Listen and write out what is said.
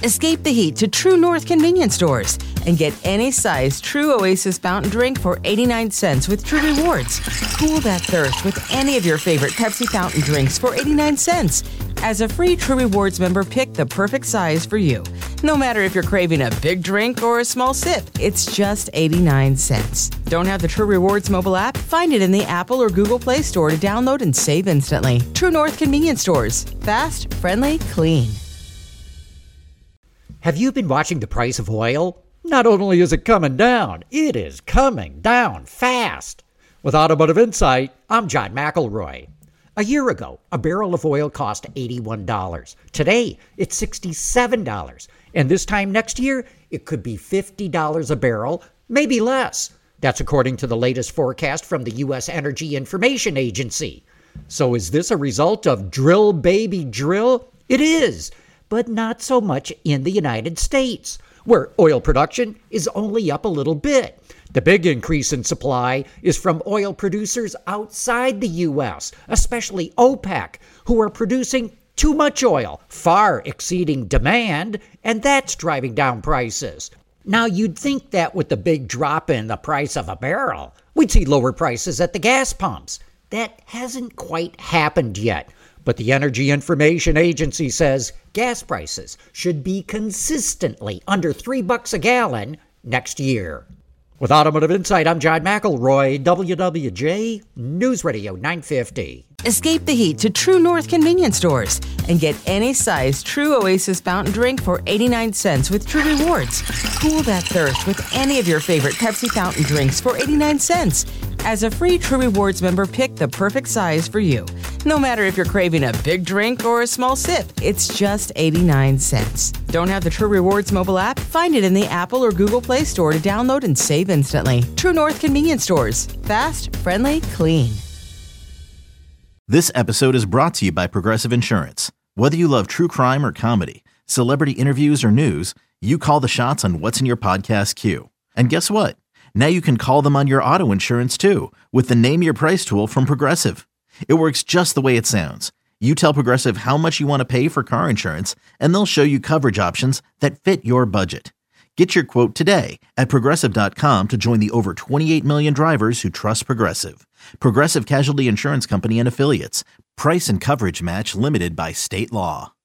Escape the heat to True North convenience stores and get any size True Oasis fountain drink for 89 cents with True Rewards. Cool that thirst with any of your favorite Pepsi fountain drinks for 89 cents. As a free True Rewards member, pick the perfect size for you. No matter if you're craving a big drink or a small sip, it's just 89 cents. Don't have the True Rewards mobile app? Find it in the Apple or Google Play Store to download and save instantly. True North convenience stores. Fast, friendly, clean. Have you been watching the price of oil? Not only is it coming down, it is coming down fast. With Automotive Insight, I'm John McElroy. A year ago, a barrel of oil cost $81. Today, it's $67. And this time next year, it could be $50 a barrel, maybe less. That's according to the latest forecast from the U.S. Energy Information Agency. So is this a result of drill, baby, drill? It is, but not so much in the United States, where oil production is only up a little bit. The big increase in supply is from oil producers outside the U.S., especially OPEC, who are producing too much oil, far exceeding demand, and that's driving down prices. Now, you'd think that with the big drop in the price of a barrel, we'd see lower prices at the gas pumps. That hasn't quite happened yet. But the Energy Information Agency says gas prices should be consistently under $3 a gallon next year. With Automotive Insight, I'm John McElroy, WWJ News Radio 950. Escape the heat to True North convenience stores and get any size True Oasis fountain drink for 89 cents with True Rewards. Cool that thirst with any of your favorite Pepsi fountain drinks for 89 cents. As a free True Rewards member, pick the perfect size for you. No matter if you're craving a big drink or a small sip, it's just 89 cents. Don't have the True Rewards mobile app? Find it in the Apple or Google Play Store to download and save instantly. True North convenience stores. Fast, friendly, clean. This episode is brought to you by Progressive Insurance. Whether you love true crime or comedy, celebrity interviews or news, you call the shots on what's in your podcast queue. And guess what? Now you can call them on your auto insurance too with the Name Your Price tool from Progressive. It works just the way it sounds. You tell Progressive how much you want to pay for car insurance, and they'll show you coverage options that fit your budget. Get your quote today at Progressive.com to join the over 28 million drivers who trust Progressive. Progressive Casualty Insurance Company and Affiliates. Price and coverage match limited by state law.